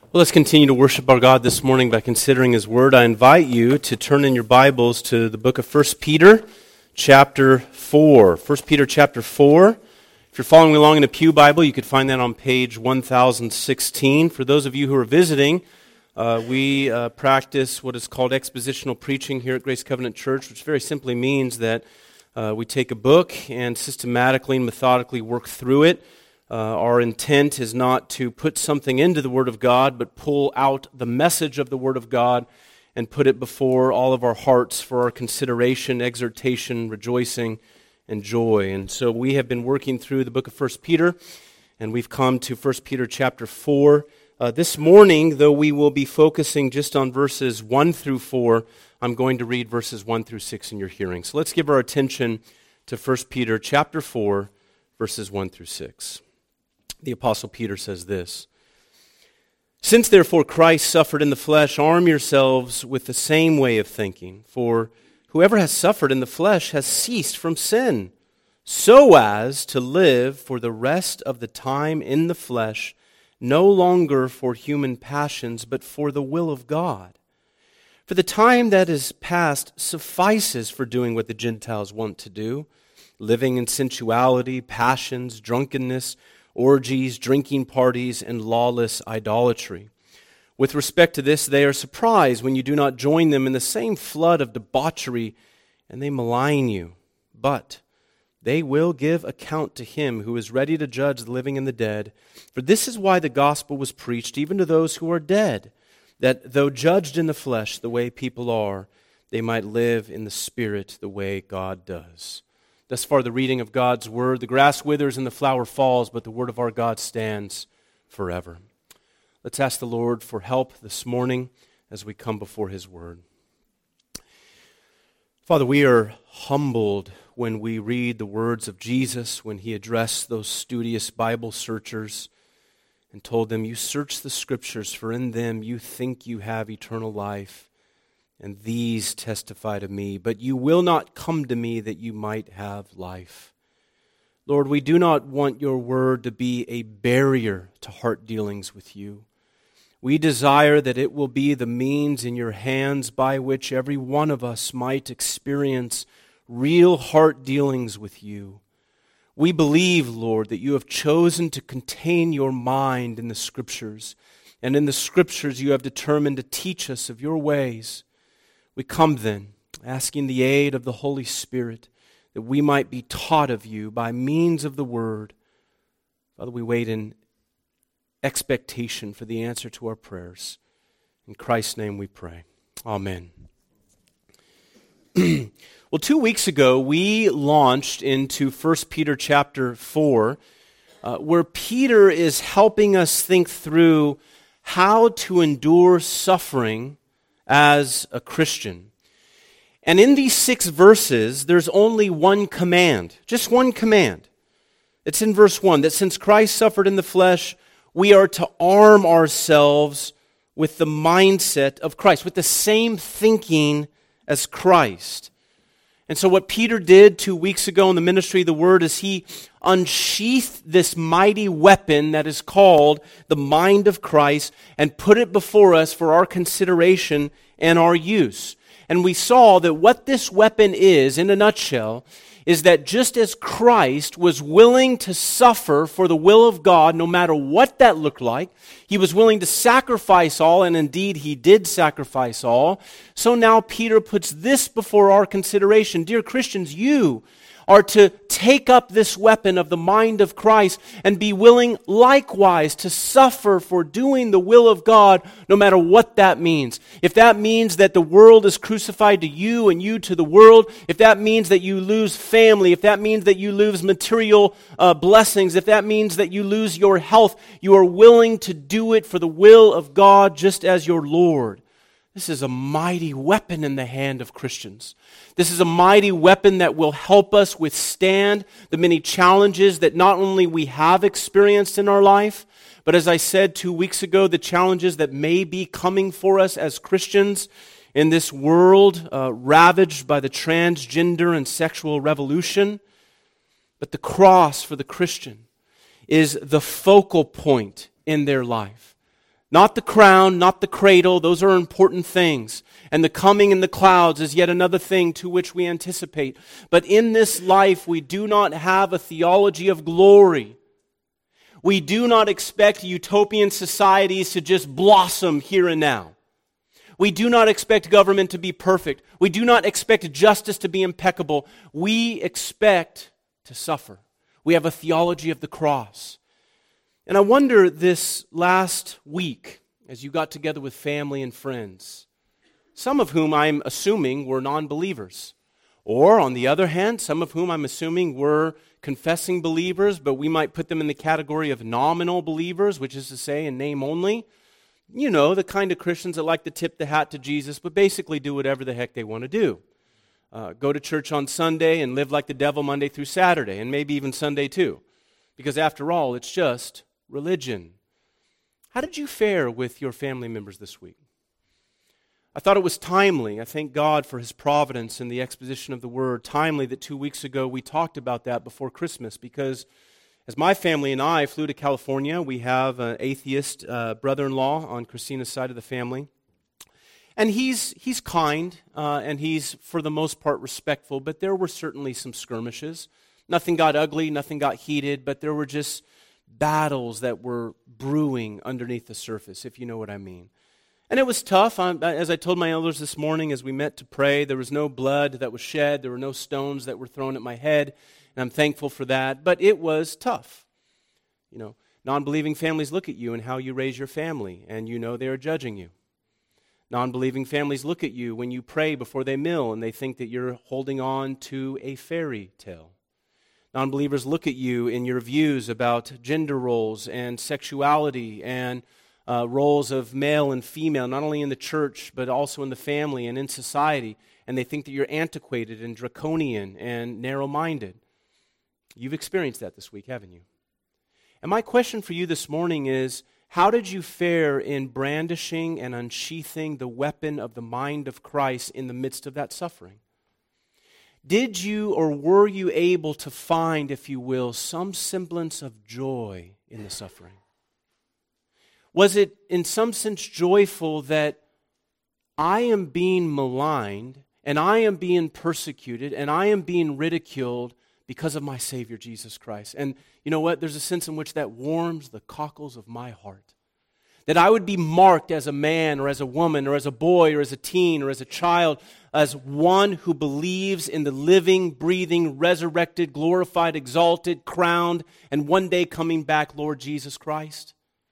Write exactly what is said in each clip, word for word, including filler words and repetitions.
Well, let's continue to worship our God this morning by considering His Word. I invite you to turn in your Bibles to the book of First Peter, chapter four. First Peter, chapter four. If you're following along in a pew Bible, you could find that on page one thousand sixteen. For those of you who are visiting, uh, we uh, practice what is called expositional preaching here at Grace Covenant Church, which very simply means that uh, we take a book and systematically and methodically work through it. Uh, our intent is not to put something into the Word of God, but pull out the message of the Word of God and put it before all of our hearts for our consideration, exhortation, rejoicing, and joy. And so we have been working through the book of First Peter, and we've come to First Peter chapter four. Uh, this morning, though we will be focusing just on verses one through four, I'm going to read verses one through six in your hearing. So let's give our attention to First Peter chapter four, verses one through six. The Apostle Peter says this: "Since therefore Christ suffered in the flesh, arm yourselves with the same way of thinking. For whoever has suffered in the flesh has ceased from sin, so as to live for the rest of the time in the flesh, no longer for human passions, but for the will of God. For the time that is past suffices for doing what the Gentiles want to do, living in sensuality, passions, drunkenness, orgies, drinking parties, and lawless idolatry. With respect to this, they are surprised when you do not join them in the same flood of debauchery, and they malign you. But they will give account to Him who is ready to judge the living and the dead. For this is why the gospel was preached even to those who are dead, that though judged in the flesh the way people are, they might live in the Spirit the way God does." Thus far the reading of God's Word. The grass withers and the flower falls, but the Word of our God stands forever. Let's ask the Lord for help this morning as we come before His Word. Father, we are humbled when we read the words of Jesus, when He addressed those studious Bible searchers and told them, "You search the Scriptures, for in them you think you have eternal life. And these testify to me, but you will not come to me that you might have life." Lord, we do not want your word to be a barrier to heart dealings with you. We desire that it will be the means in your hands by which every one of us might experience real heart dealings with you. We believe, Lord, that you have chosen to contain your mind in the Scriptures, and in the Scriptures you have determined to teach us of your ways. We come then, asking the aid of the Holy Spirit, that we might be taught of you by means of the Word. Father, we wait in expectation for the answer to our prayers. In Christ's name we pray. Amen. Well, two weeks ago, we launched into First Peter chapter four, uh, where Peter is helping us think through how to endure suffering as a Christian. And in these six verses, there's only one command, just one command. It's in verse one, that since Christ suffered in the flesh, we are to arm ourselves with the mindset of Christ, with the same thinking as Christ. And so what Peter did two weeks ago in the ministry of the Word is he unsheathed this mighty weapon that is called the mind of Christ and put it before us for our consideration and our use. And we saw that what this weapon is, in a nutshell, is that just as Christ was willing to suffer for the will of God, no matter what that looked like, He was willing to sacrifice all, and indeed He did sacrifice all, so now Peter puts this before our consideration. Dear Christians, you are to take up this weapon of the mind of Christ and be willing likewise to suffer for doing the will of God, no matter what that means. If that means that the world is crucified to you and you to the world, if that means that you lose family, if that means that you lose material uh, blessings, if that means that you lose your health, you are willing to do it for the will of God just as your Lord. This is a mighty weapon in the hand of Christians. This is a mighty weapon that will help us withstand the many challenges that not only we have experienced in our life, but as I said two weeks ago, the challenges that may be coming for us as Christians in this world uh, ravaged by the transgender and sexual revolution. But the cross for the Christian is the focal point in their life. Not the crown, not the cradle. Those are important things. And the coming in the clouds is yet another thing to which we anticipate. But in this life, we do not have a theology of glory. We do not expect utopian societies to just blossom here and now. We do not expect government to be perfect. We do not expect justice to be impeccable. We expect to suffer. We have a theology of the cross. And I wonder this last week, as you got together with family and friends, some of whom I'm assuming were non-believers, or on the other hand, some of whom I'm assuming were confessing believers, but we might put them in the category of nominal believers, which is to say in name only. You know, the kind of Christians that like to tip the hat to Jesus, but basically do whatever the heck they want to do. Uh, go to church on Sunday and live like the devil Monday through Saturday, and maybe even Sunday too. Because after all, it's just religion. How did you fare with your family members this week? I thought it was timely. I thank God for His providence in the exposition of the Word. Timely that two weeks ago we talked about that before Christmas, because as my family and I flew to California, we have an atheist uh, brother-in-law on Christina's side of the family. And he's he's kind, uh, and he's, for the most part, respectful, but there were certainly some skirmishes. Nothing got ugly, nothing got heated, but there were just battles that were brewing underneath the surface, if you know what I mean. And it was tough. I, as I told my elders this morning as we met to pray, there was no blood that was shed, there were no stones that were thrown at my head, and I'm thankful for that, but it was tough. You know, non-believing families look at you and how you raise your family, and you know they are judging you. Non-believing families look at you when you pray before they meal, and they think that you're holding on to a fairy tale. Non-believers look at you in your views about gender roles and sexuality and uh, roles of male and female, not only in the church, but also in the family and in society, and they think that you're antiquated and draconian and narrow-minded. You've experienced that this week, haven't you? And my question for you this morning is, how did you fare in brandishing and unsheathing the weapon of the mind of Christ in the midst of that suffering? Did you or were you able to find, if you will, some semblance of joy in the suffering? Was it in some sense joyful that I am being maligned and I am being persecuted and I am being ridiculed because of my Savior, Jesus Christ? And you know what? There's a sense in which that warms the cockles of my heart. That I would be marked as a man or as a woman or as a boy or as a teen or as a child as one who believes in the living, breathing, resurrected, glorified, exalted, crowned, and one day coming back Lord Jesus Christ.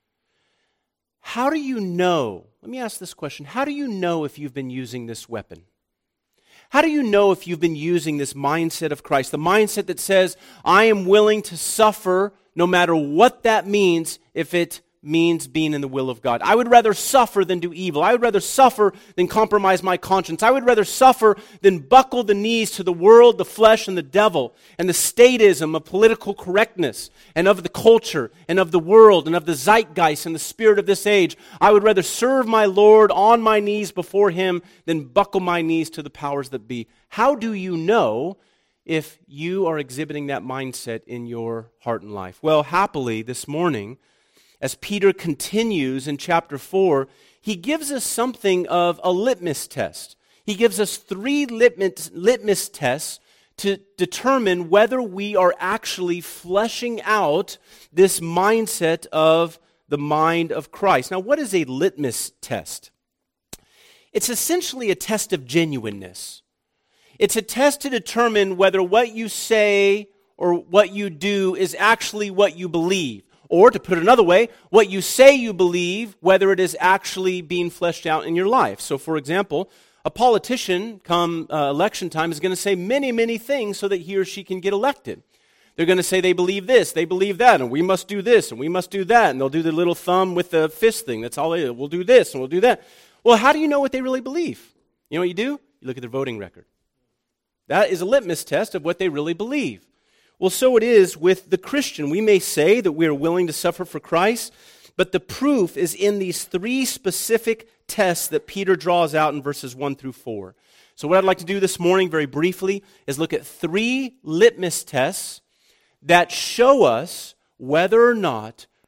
How do you know? Let me ask this question. How do you know if you've been using this weapon? How do you know if you've been using this mindset of Christ? The mindset that says, I am willing to suffer no matter what that means if it means being in the will of God. I would rather suffer than do evil. I would rather suffer than compromise my conscience. I would rather suffer than buckle the knees to the world, the flesh, and the devil, and the statism of political correctness, and of the culture, and of the world, and of the zeitgeist, and the spirit of this age. I would rather serve my Lord on my knees before Him than buckle my knees to the powers that be. How do you know if you are exhibiting that mindset in your heart and life? Well, happily, this morning, as Peter continues in chapter four, he gives us something of a litmus test. He gives us three litmus, litmus tests to determine whether we are actually fleshing out this mindset of the mind of Christ. Now, what is a litmus test? It's essentially a test of genuineness. It's a test to determine whether what you say or what you do is actually what you believe. Or, to put it another way, what you say you believe, whether it is actually being fleshed out in your life. So, for example, a politician, come uh, election time, is going to say many, many things so that he or she can get elected. They're going to say they believe this, they believe that, and we must do this, and we must do that. And they'll do the little thumb with the fist thing. That's all they do. We'll do this, and we'll do that. Well, how do you know what they really believe? You know what you do? You look at their voting record. That is a litmus test of what they really believe. Well, so it is with the Christian. We may say that we are willing to suffer for Christ, but the proof is in these three specific tests that Peter draws out in verses one through four. So what I'd like to do this morning, very briefly, is look at three litmus tests that show us whether or not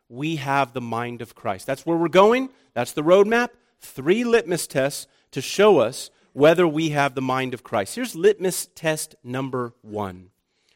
we have the mind of Christ. That's where we're going. That's the roadmap. Three litmus tests to show us whether we have the mind of Christ. Here's litmus test number one.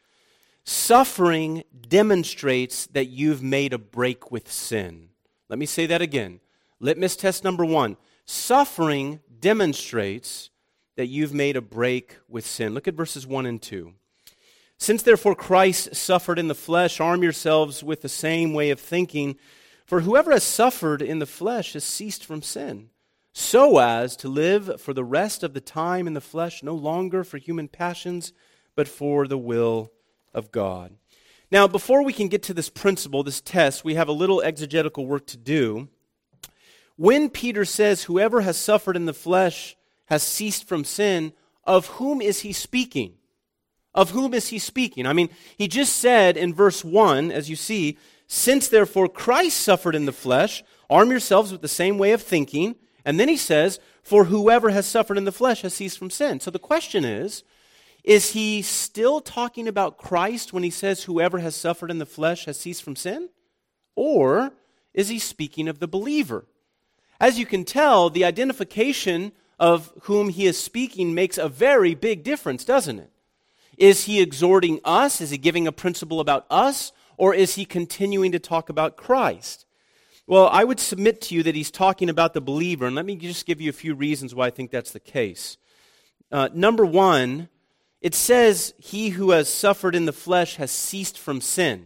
Suffering demonstrates that you've made a break with sin. Let me say that again. Litmus test number one. Suffering demonstrates that you've made a break with sin. Look at verses one and two. Since therefore Christ suffered in the flesh, arm yourselves with the same way of thinking. For whoever has suffered in the flesh has ceased from sin, so as to live for the rest of the time in the flesh, no longer for human passions, but for the will of God. Now, before we can get to this principle, this test, we have a little exegetical work to do. When Peter says, whoever has suffered in the flesh has ceased from sin, of whom is he speaking? Of whom is he speaking? I mean, he just said in verse one, as you see, since therefore Christ suffered in the flesh, arm yourselves with the same way of thinking. And then he says, for whoever has suffered in the flesh has ceased from sin. So the question is, is he still talking about Christ when he says whoever has suffered in the flesh has ceased from sin? Or is he speaking of the believer? As you can tell, the identification of whom he is speaking makes a very big difference, doesn't it? Is he exhorting us? Is he giving a principle about us? Or is he continuing to talk about Christ? Well, I would submit to you that he's talking about the believer, and let me just give you a few reasons why I think that's the case. Uh, number one, it says, he who has suffered in the flesh has ceased from sin.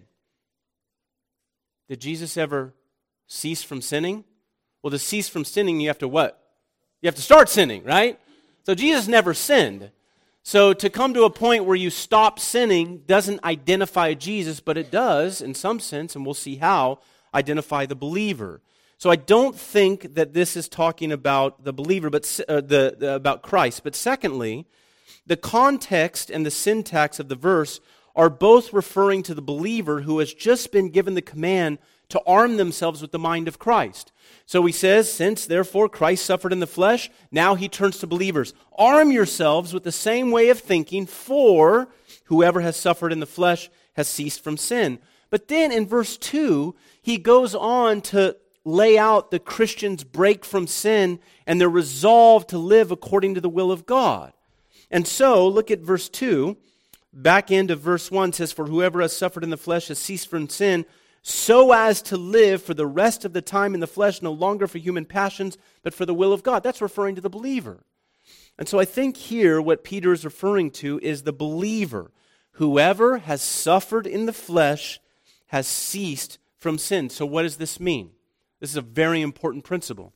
Did Jesus ever cease from sinning? Well, to cease from sinning, you have to what? You have to start sinning, right? So Jesus never sinned. So to come to a point where you stop sinning doesn't identify Jesus, but it does, in some sense, and we'll see how, identify the believer. So I don't think that this is talking about the believer, but uh, the, the about Christ. But secondly, the context and the syntax of the verse are both referring to the believer who has just been given the command to arm themselves with the mind of Christ. So he says, since therefore Christ suffered in the flesh, now he turns to believers. Arm yourselves with the same way of thinking, for whoever has suffered in the flesh has ceased from sin. But then in verse two, he goes on to lay out the Christian's break from sin and their resolve to live according to the will of God. And so, look at verse two. Back end of verse one says, for whoever has suffered in the flesh has ceased from sin, so as to live for the rest of the time in the flesh, no longer for human passions, but for the will of God. That's referring to the believer. And so I think here what Peter is referring to is the believer. Whoever has suffered in the flesh has ceased from sin. So what does this mean? This is a very important principle.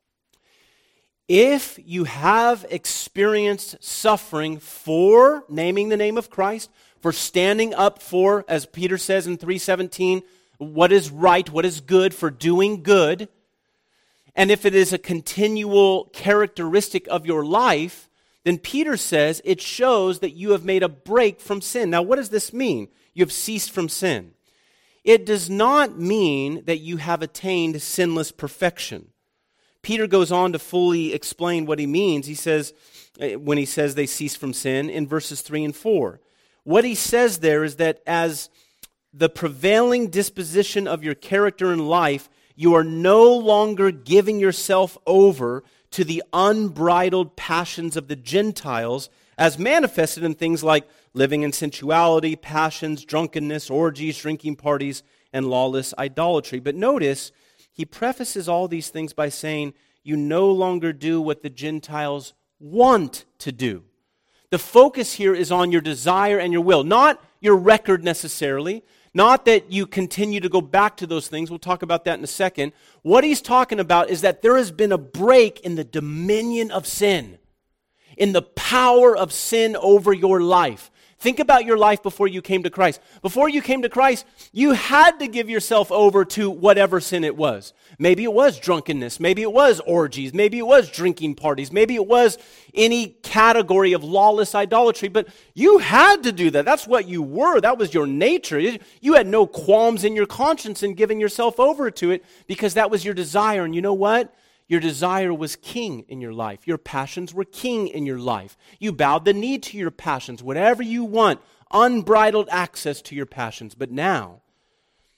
If you have experienced suffering for naming the name of Christ, for standing up for, as Peter says in three seventeen, what is right, what is good, for doing good, and if it is a continual characteristic of your life, then Peter says it shows that you have made a break from sin. Now, what does this mean? You have ceased from sin. It does not mean that you have attained sinless perfection. Peter goes on to fully explain what he means. He says, when he says they cease from sin, in verses three and four. What he says there is that as the prevailing disposition of your character in life, you are no longer giving yourself over to the unbridled passions of the Gentiles as manifested in things like living in sensuality, passions, drunkenness, orgies, drinking parties, and lawless idolatry. But notice, he prefaces all these things by saying, you no longer do what the Gentiles want to do. The focus here is on your desire and your will, not your record necessarily, not that you continue to go back to those things. We'll talk about that in a second. What he's talking about is that there has been a break in the dominion of sin, in the power of sin over your life. Think about your life before you came to Christ. Before you came to Christ, you had to give yourself over to whatever sin it was. Maybe it was drunkenness. Maybe it was orgies. Maybe it was drinking parties. Maybe it was any category of lawless idolatry. But you had to do that. That's what you were. That was your nature. You had no qualms in your conscience in giving yourself over to it because that was your desire. And you know what? Your desire was king in your life. Your passions were king in your life. You bowed the knee to your passions, whatever you want, unbridled access to your passions. But now,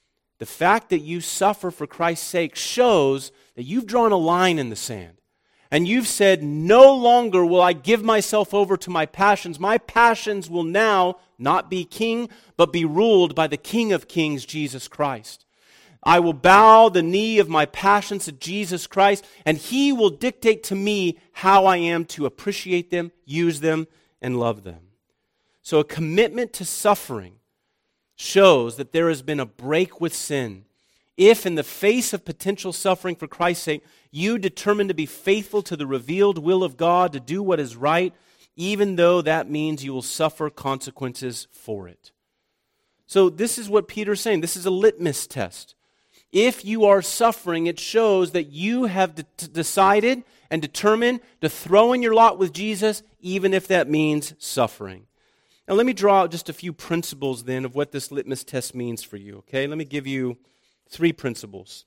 The fact that you suffer for Christ's sake shows that you've drawn a line in the sand. And you've said, no longer will I give myself over to my passions. My passions will now not be king, but be ruled by the King of Kings, Jesus Christ. I will bow the knee of my passions to Jesus Christ, and He will dictate to me how I am to appreciate them, use them, and love them. So a commitment to suffering shows that there has been a break with sin. If in the face of potential suffering for Christ's sake, you determine to be faithful to the revealed will of God, to do what is right, even though that means you will suffer consequences for it. So this is what Peter's saying. This is a litmus test. If you are suffering, it shows that you have de- decided and determined to throw in your lot with Jesus, even if that means suffering. Now let me draw out just a few principles then of what this litmus test means for you, okay? Let me give you three principles.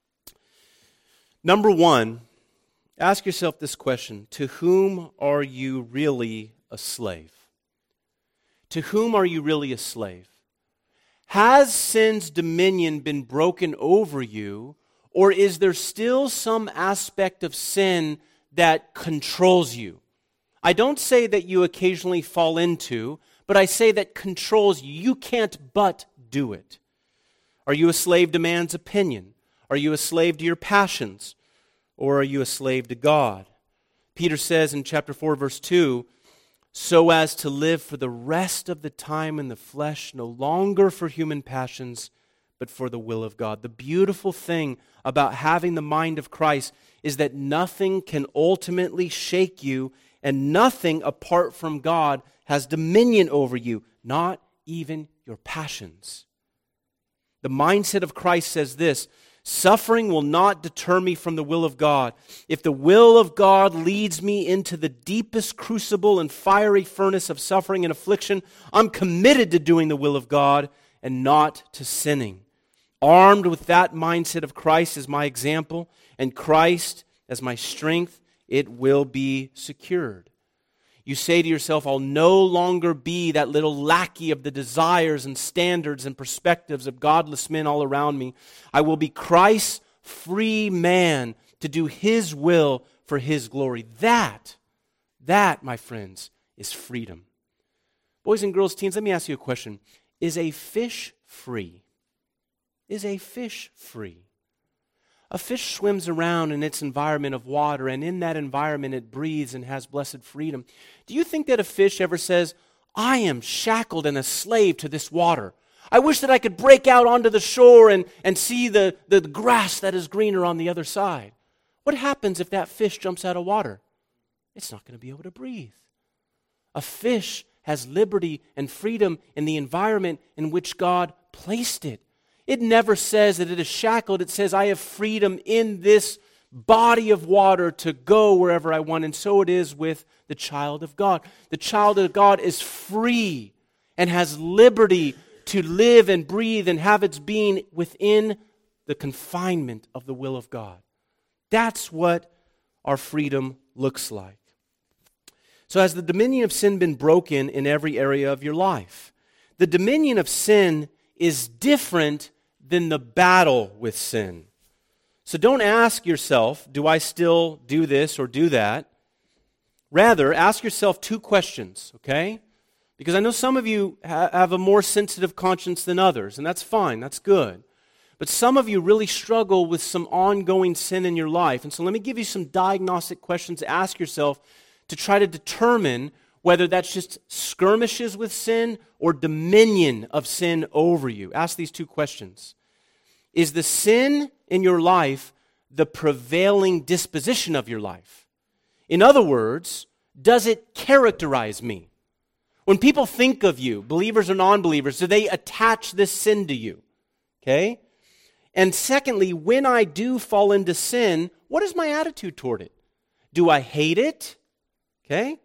Number one, ask yourself this question: to whom are you really a slave? To whom are you really a slave? Has sin's dominion been broken over you, or is there still some aspect of sin that controls you? I don't say that you occasionally fall into, but I say that controls you. You can't but do it. Are you a slave to man's opinion? Are you a slave to your passions? Or are you a slave to God? Peter says in chapter four, verse two, so as to live for the rest of the time in the flesh, no longer for human passions, but for the will of God. The beautiful thing about having the mind of Christ is that nothing can ultimately shake you, and nothing apart from God has dominion over you, not even your passions. The mindset of Christ says this: suffering will not deter me from the will of God. If the will of God leads me into the deepest crucible and fiery furnace of suffering and affliction, I'm committed to doing the will of God and not to sinning. Armed with that mindset of Christ as my example and Christ as my strength, it will be secured. You say to yourself, I'll no longer be that little lackey of the desires and standards and perspectives of godless men all around me. I will be Christ's free man to do His will for His glory. That, that, my friends, is freedom. Boys and girls, teens, let me ask you a question. Is a fish free? Is a fish free? A fish swims around in its environment of water, and in that environment it breathes and has blessed freedom. Do you think that a fish ever says, I am shackled and a slave to this water. I wish that I could break out onto the shore and, and see the, the grass that is greener on the other side? What happens if that fish jumps out of water? It's not going to be able to breathe. A fish has liberty and freedom in the environment in which God placed it. It never says that it is shackled. It says, I have freedom in this body of water to go wherever I want. And so it is with the child of God. The child of God is free and has liberty to live and breathe and have its being within the confinement of the will of God. That's what our freedom looks like. So has the dominion of sin been broken in every area of your life? The dominion of sin is different than the battle with sin. So don't ask yourself, do I still do this or do that? Rather, ask yourself two questions, okay? Because I know some of you ha- have a more sensitive conscience than others, and that's fine, that's good. But some of you really struggle with some ongoing sin in your life. And so let me give you some diagnostic questions to ask yourself to try to determine whether that's just skirmishes with sin or dominion of sin over you. Ask these two questions. Is the sin in your life the prevailing disposition of your life? In other words, does it characterize me? When people think of you, believers or non-believers, do they attach this sin to you? Okay? And secondly, when I do fall into sin, what is my attitude toward it? Do I hate it? Okay?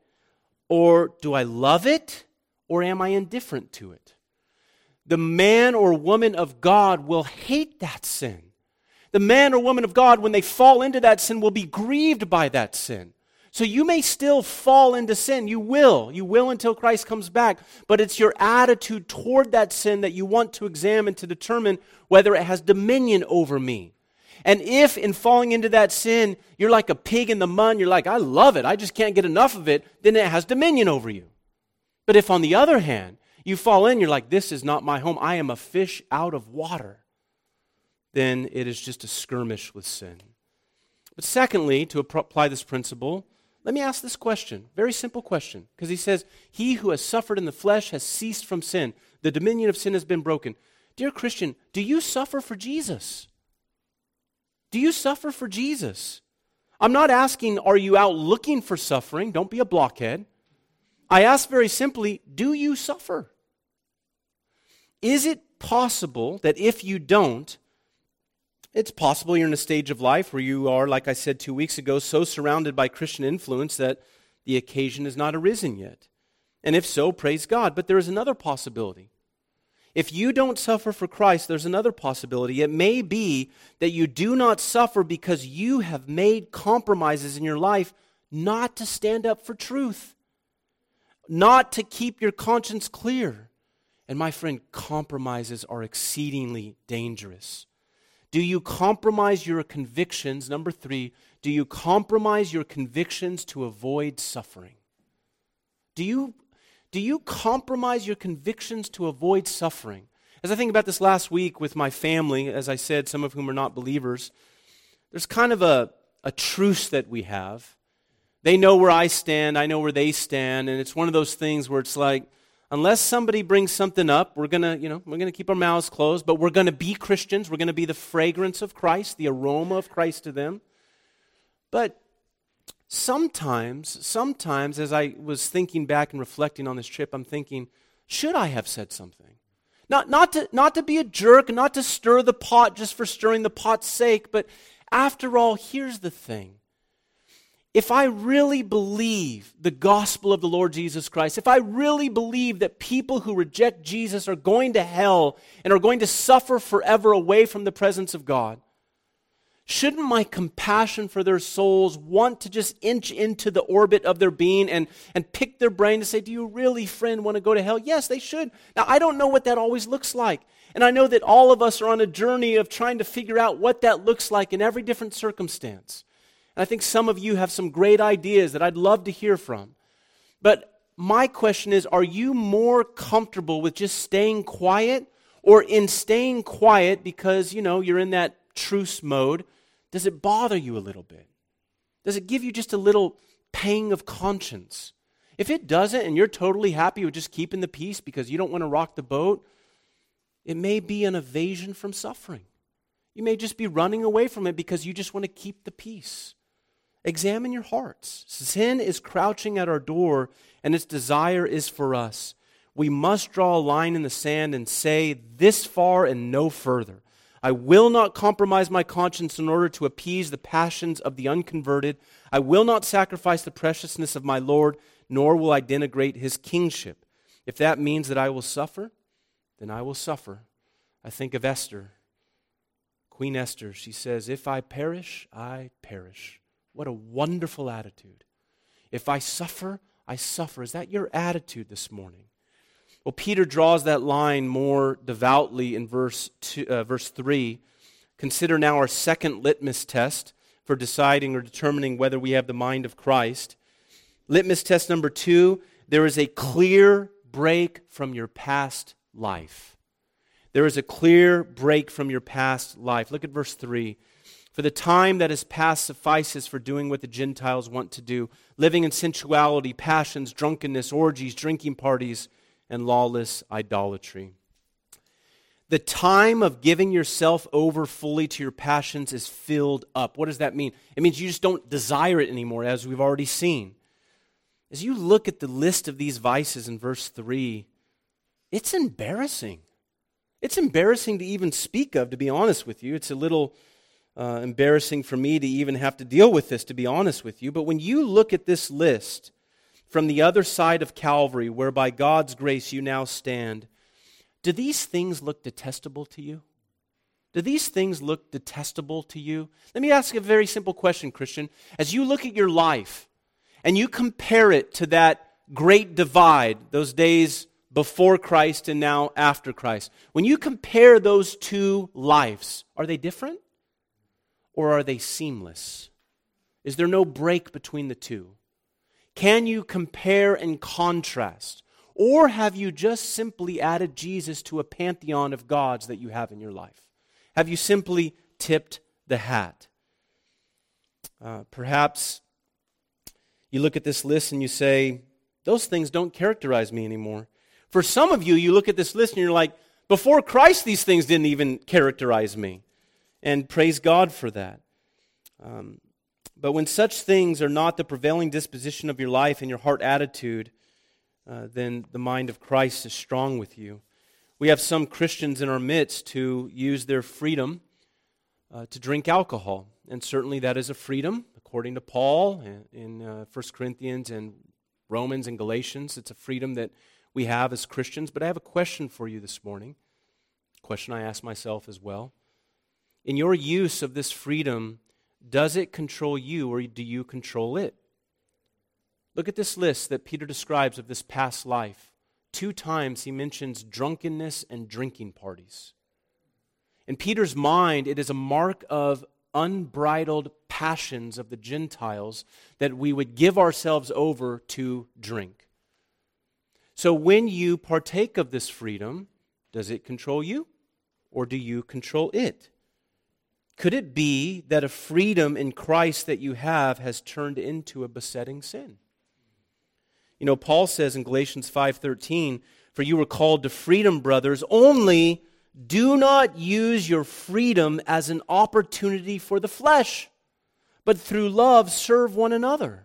Or do I love it? Or am I indifferent to it? The man or woman of God will hate that sin. The man or woman of God, when they fall into that sin, will be grieved by that sin. So you may still fall into sin. You will. You will until Christ comes back. But it's your attitude toward that sin that you want to examine to determine whether it has dominion over me. And if in falling into that sin, you're like a pig in the mud, you're like, I love it, I just can't get enough of it, then it has dominion over you. But if on the other hand, you fall in, you're like, this is not my home, I am a fish out of water, then it is just a skirmish with sin. But secondly, to apply this principle, let me ask this question, very simple question, because he says, he who has suffered in the flesh has ceased from sin. The dominion of sin has been broken. Dear Christian, do you suffer for Jesus? Do you suffer for Jesus? I'm not asking, are you out looking for suffering? Don't be a blockhead. I ask very simply, do you suffer? Is it possible that if you don't, it's possible you're in a stage of life where you are, like I said two weeks ago, so surrounded by Christian influence that the occasion has not arisen yet. And if so, praise God. But there is another possibility. If you don't suffer for Christ, there's another possibility. It may be that you do not suffer because you have made compromises in your life not to stand up for truth, not to keep your conscience clear. And my friend, compromises are exceedingly dangerous. Do you compromise your convictions? Number three, do you compromise your convictions to avoid suffering? Do you Do you compromise your convictions to avoid suffering? As I think about this last week with my family, as I said, some of whom are not believers, there's kind of a, a truce that we have. They know where I stand, I know where they stand, and it's one of those things where it's like, unless somebody brings something up, we're gonna, you know, we're gonna keep our mouths closed, but we're gonna be Christians, we're gonna be the fragrance of Christ, the aroma of Christ to them. But Sometimes, sometimes as I was thinking back and reflecting on this trip, I'm thinking, should I have said something? Not, not, to, not to be a jerk, not to stir the pot just for stirring the pot's sake, but after all, here's the thing. If I really believe the gospel of the Lord Jesus Christ, if I really believe that people who reject Jesus are going to hell and are going to suffer forever away from the presence of God, shouldn't my compassion for their souls want to just inch into the orbit of their being and, and pick their brain to say, do you really, friend, want to go to hell? Yes, they should. Now, I don't know what that always looks like. And I know that all of us are on a journey of trying to figure out what that looks like in every different circumstance. And I think some of you have some great ideas that I'd love to hear from. But my question is, are you more comfortable with just staying quiet, or in staying quiet because, you know, you're in that truce mode, does it bother you a little bit? Does it give you just a little pang of conscience? If it doesn't and you're totally happy with just keeping the peace because you don't want to rock the boat, it may be an evasion from suffering. You may just be running away from it because you just want to keep the peace. Examine your hearts. Sin is crouching at our door and its desire is for us. We must draw a line in the sand and say, this far and no further. I will not compromise my conscience in order to appease the passions of the unconverted. I will not sacrifice the preciousness of my Lord, nor will I denigrate his kingship. If that means that I will suffer, then I will suffer. I think of Esther, Queen Esther. She says, if I perish, I perish. What a wonderful attitude. If I suffer, I suffer. Is that your attitude this morning? Well, Peter draws that line more devoutly in verse two, uh, verse three. Consider now our second litmus test for deciding or determining whether we have the mind of Christ. Litmus test number two, there is a clear break from your past life. There is a clear break from your past life. Look at verse three. For the time that is past suffices for doing what the Gentiles want to do, living in sensuality, passions, drunkenness, orgies, drinking parties, and lawless idolatry. The time of giving yourself over fully to your passions is filled up. What does that mean? It means you just don't desire it anymore, as we've already seen. As you look at the list of these vices in verse three, it's embarrassing. It's embarrassing to even speak of, to be honest with you. It's a little uh, embarrassing for me to even have to deal with this, to be honest with you. But when you look at this list, from the other side of Calvary, where by God's grace you now stand, do these things look detestable to you? Do these things look detestable to you? Let me ask a very simple question, Christian. As you look at your life, and you compare it to that great divide, those days before Christ and now after Christ, when you compare those two lives, are they different or are they seamless? Is there no break between the two? Can you compare and contrast? Or have you just simply added Jesus to a pantheon of gods that you have in your life? Have you simply tipped the hat? Uh, perhaps you look at this list and you say, those things don't characterize me anymore. For some of you, you look at this list and you're like, before Christ, these things didn't even characterize me. And praise God for that. Um, but when such things are not the prevailing disposition of your life and your heart attitude, uh, then the mind of Christ is strong with you. We have some Christians in our midst who use their freedom uh, to drink alcohol. And certainly that is a freedom, according to Paul in uh, First Corinthians and Romans and Galatians. It's a freedom that we have as Christians. But I have a question for you this morning, a question I ask myself as well. In your use of this freedom, does it control you or do you control it? Look at this list that Peter describes of this past life. Two times he mentions drunkenness and drinking parties. In Peter's mind, it is a mark of unbridled passions of the Gentiles that we would give ourselves over to drink. So when you partake of this freedom, does it control you or do you control it? Could it be that a freedom in Christ that you have has turned into a besetting sin? You know, Paul says in Galatians five thirteen, "For you were called to freedom, brothers, only do not use your freedom as an opportunity for the flesh, but through love serve one another."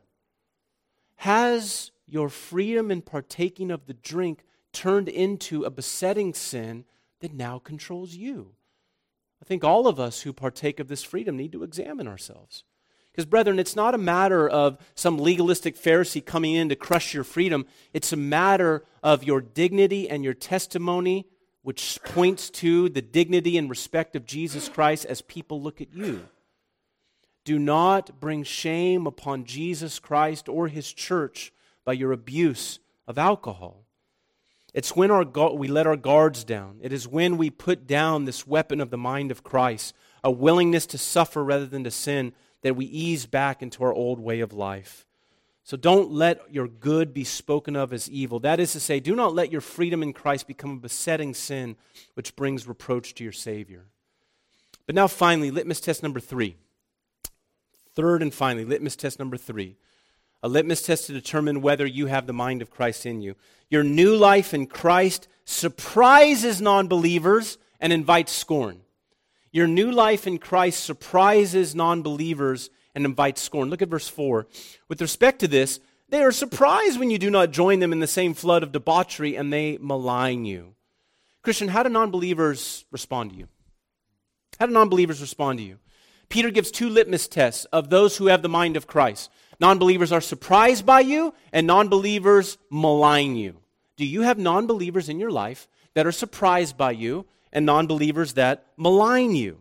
Has your freedom in partaking of the drink turned into a besetting sin that now controls you? I think all of us who partake of this freedom need to examine ourselves. Because, brethren, it's not a matter of some legalistic Pharisee coming in to crush your freedom. It's a matter of your dignity and your testimony, which points to the dignity and respect of Jesus Christ as people look at you. Do not bring shame upon Jesus Christ or His church by your abuse of alcohol. It's when our we let our guards down. It is when we put down this weapon of the mind of Christ, a willingness to suffer rather than to sin, that we ease back into our old way of life. So don't let your good be spoken of as evil. That is to say, do not let your freedom in Christ become a besetting sin which brings reproach to your Savior. But now finally, litmus test number three. Third and finally, litmus test number three. A litmus test to determine whether you have the mind of Christ in you. Your new life in Christ surprises non-believers and invites scorn. Your new life in Christ surprises non-believers and invites scorn. Look at verse four. With respect to this, they are surprised when you do not join them in the same flood of debauchery and they malign you. Christian, how do non-believers respond to you? How do non-believers respond to you? Peter gives two litmus tests of those who have the mind of Christ. Non-believers are surprised by you, and non-believers malign you. Do you have non-believers in your life that are surprised by you and non-believers that malign you?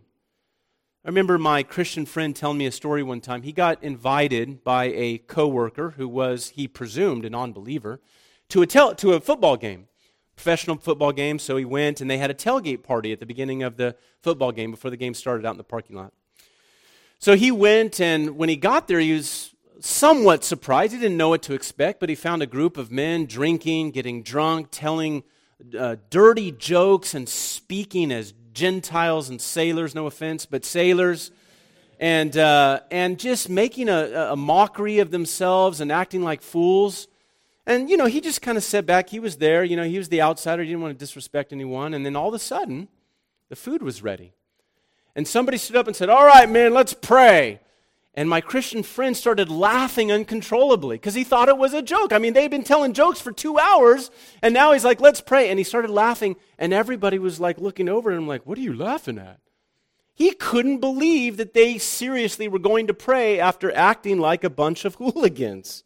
I remember my Christian friend telling me a story one time. He got invited by a coworker who was, he presumed, a non-believer, to a, tel- to a football game, professional football game. So he went, and they had a tailgate party at the beginning of the football game before the game started out in the parking lot. So he went, and when he got there, he was somewhat surprised. He didn't know what to expect, but he found a group of men drinking, getting drunk, telling uh, dirty jokes and speaking as Gentiles and sailors, no offense, but sailors, and uh, and just making a, a mockery of themselves and acting like fools. And, you know, he just kind of sat back. He was there. You know, he was the outsider. He didn't want to disrespect anyone. And then all of a sudden, the food was ready. And somebody stood up and said, "All right, man, let's pray." And my Christian friend started laughing uncontrollably because he thought it was a joke. I mean, they'd been telling jokes for two hours, and now he's like, "Let's pray." And he started laughing, and everybody was like looking over at him like, "What are you laughing at?" He couldn't believe that they seriously were going to pray after acting like a bunch of hooligans.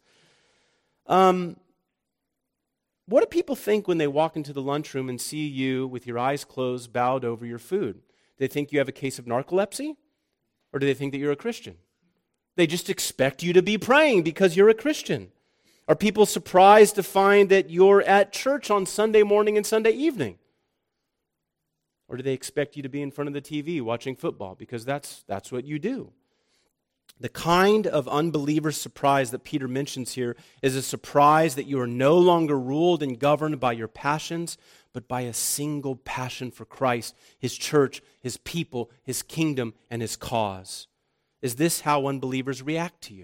Um, what do people think when they walk into the lunchroom and see you with your eyes closed, bowed over your food? Do they think you have a case of narcolepsy? Or do they think that you're a Christian? They just expect you to be praying because you're a Christian. Are people surprised to find that you're at church on Sunday morning and Sunday evening? Or do they expect you to be in front of the T V watching football? Because that's, that's what you do. The kind of unbeliever surprise that Peter mentions here is a surprise that you are no longer ruled and governed by your passions, but by a single passion for Christ, His church, His people, His kingdom, and His cause. Is this how unbelievers react to you?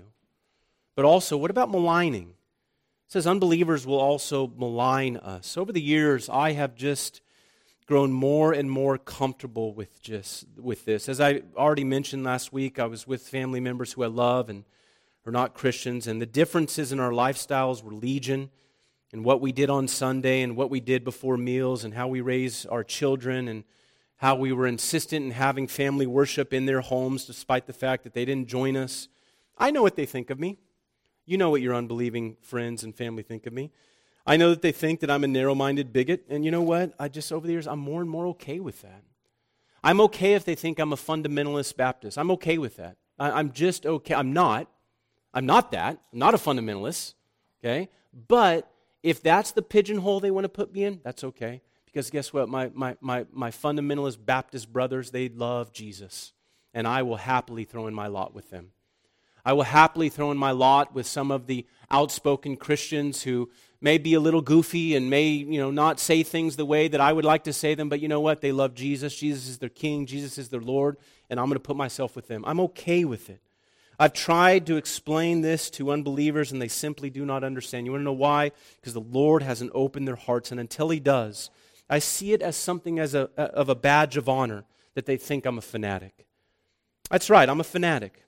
But also, what about maligning? It says unbelievers will also malign us. Over the years, I have just grown more and more comfortable with just with this. As I already mentioned last week, I was with family members who I love and are not Christians, and the differences in our lifestyles were legion, and what we did on Sunday and what we did before meals and how we raise our children and how we were insistent in having family worship in their homes despite the fact that they didn't join us. I know what they think of me. You know what your unbelieving friends and family think of me. I know that they think that I'm a narrow-minded bigot, and you know what? I just, over the years, I'm more and more okay with that. I'm okay if they think I'm a fundamentalist Baptist. I'm okay with that. I, I'm just okay. I'm not. I'm not that. I'm not a fundamentalist, okay? But if that's the pigeonhole they want to put me in, that's okay. Because guess what? My, my, my, my fundamentalist Baptist brothers, they love Jesus, and I will happily throw in my lot with them. I will happily throw in my lot with some of the outspoken Christians who may be a little goofy and may, you know, not say things the way that I would like to say them, but you know what? They love Jesus. Jesus is their King. Jesus is their Lord, and I'm going to put myself with them. I'm okay with it. I've tried to explain this to unbelievers, and they simply do not understand. You want to know why? Because the Lord hasn't opened their hearts, and until He does, I see it as something as a, of a badge of honor that they think I'm a fanatic. That's right, I'm a fanatic.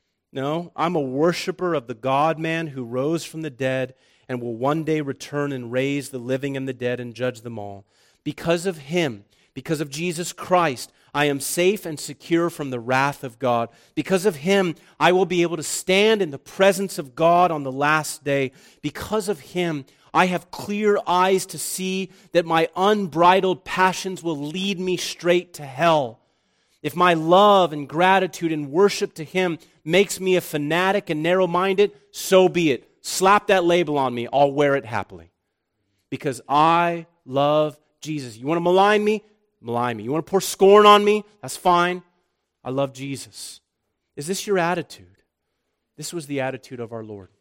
No, I'm a worshiper of the God-man who rose from the dead and will one day return and raise the living and the dead and judge them all. Because of Him, because of Jesus Christ, I am safe and secure from the wrath of God. Because of Him, I will be able to stand in the presence of God on the last day. Because of Him, I have clear eyes to see that my unbridled passions will lead me straight to hell. If my love and gratitude and worship to Him makes me a fanatic and narrow-minded, so be it. Slap that label on me. I'll wear it happily. Because I love Jesus. You want to malign me? Malign me. You want to pour scorn on me? That's fine. I love Jesus. Is this your attitude? This was the attitude of our Lord.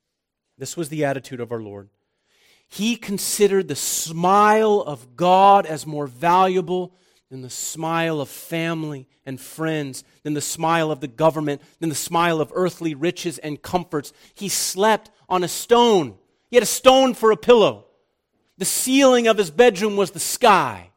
This was the attitude of our Lord. He considered the smile of God as more valuable than the smile of family and friends, than the smile of the government, than the smile of earthly riches and comforts. He slept on a stone. He had a stone for a pillow. The ceiling of his bedroom was the sky.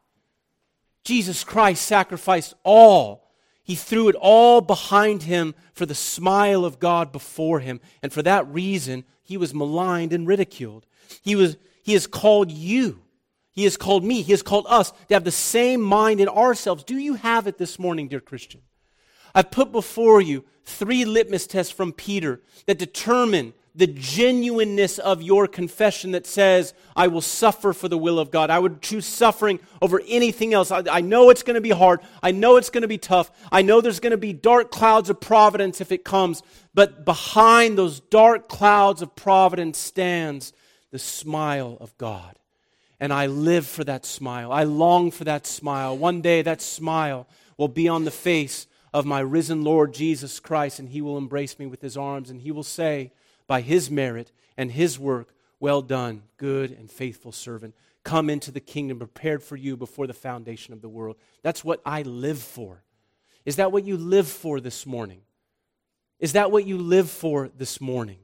Jesus Christ sacrificed all. He threw it all behind Him for the smile of God before Him. And for that reason, He was maligned and ridiculed. He was, He has called you. He has called me, He has called us to have the same mind in ourselves. Do you have it this morning, dear Christian? I've put before you three litmus tests from Peter that determine the genuineness of your confession that says, I will suffer for the will of God. I would choose suffering over anything else. I, I know it's going to be hard. I know it's going to be tough. I know there's going to be dark clouds of providence if it comes. But behind those dark clouds of providence stands the smile of God. And I live for that smile. I long for that smile. One day that smile will be on the face of my risen Lord Jesus Christ, and He will embrace me with His arms, and He will say, by His merit and His work, well done, good and faithful servant. Come into the kingdom prepared for you before the foundation of the world. That's what I live for. Is that what you live for this morning? Is that what you live for this morning?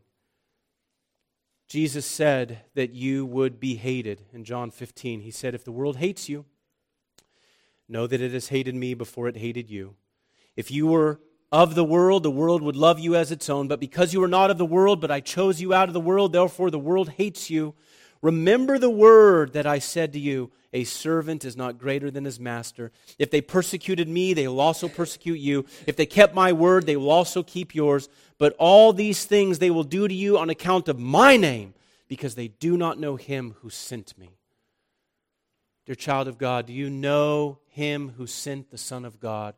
Jesus said that you would be hated. In John fifteen, He said, if the world hates you, know that it has hated me before it hated you. If you were of the world, the world would love you as its own. But because you are not of the world, but I chose you out of the world, therefore the world hates you. Remember the word that I said to you, a servant is not greater than his master. If they persecuted me, they will also persecute you. If they kept my word, they will also keep yours. But all these things they will do to you on account of my name, because they do not know Him who sent me. Dear child of God, do you know Him who sent the Son of God?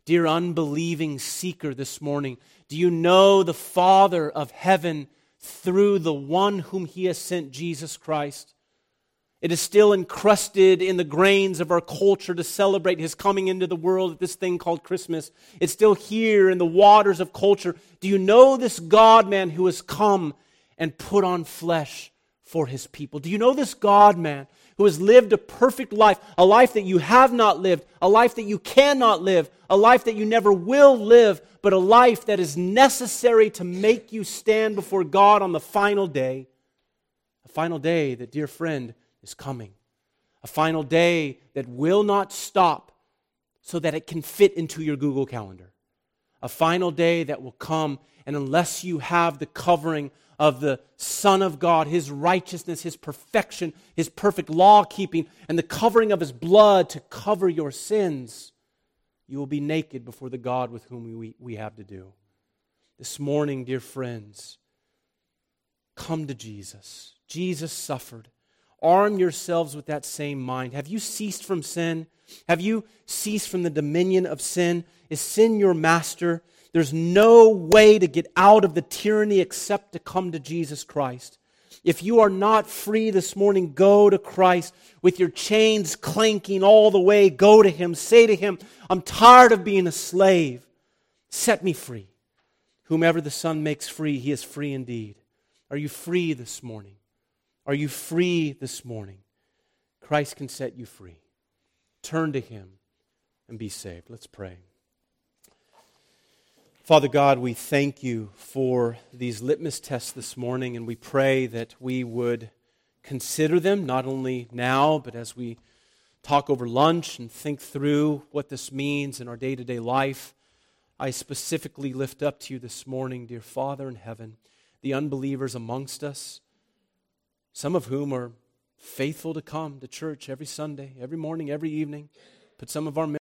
Dear unbelieving seeker this morning, do you know the Father of heaven through the one whom He has sent, Jesus Christ? It is still encrusted in the grains of our culture to celebrate His coming into the world at this thing called Christmas. It's still here in the waters of culture. Do you know this God-man who has come and put on flesh for His people? Do you know this God-man who has lived a perfect life, a life that you have not lived, a life that you cannot live, a life that you never will live, but a life that is necessary to make you stand before God on the final day? A final day that, dear friend, is coming. A final day that will not stop so that it can fit into your Google Calendar. A final day that will come, and unless you have the covering of the Son of God, His righteousness, His perfection, His perfect law-keeping, and the covering of His blood to cover your sins, you will be naked before the God with whom we, we have to do. This morning, dear friends, come to Jesus. Jesus suffered. Arm yourselves with that same mind. Have you ceased from sin? Have you ceased from the dominion of sin? Is sin your master? There's no way to get out of the tyranny except to come to Jesus Christ. If you are not free this morning, go to Christ. With your chains clanking all the way, go to Him. Say to Him, I'm tired of being a slave. Set me free. Whomever the Son makes free, He is free indeed. Are you free this morning? Are you free this morning? Christ can set you free. Turn to Him and be saved. Let's pray. Father God, we thank You for these litmus tests this morning, and we pray that we would consider them not only now, but as we talk over lunch and think through what this means in our day-to-day life. I specifically lift up to You this morning, dear Father in heaven, the unbelievers amongst us, some of whom are faithful to come to church every Sunday, every morning, every evening, but some of our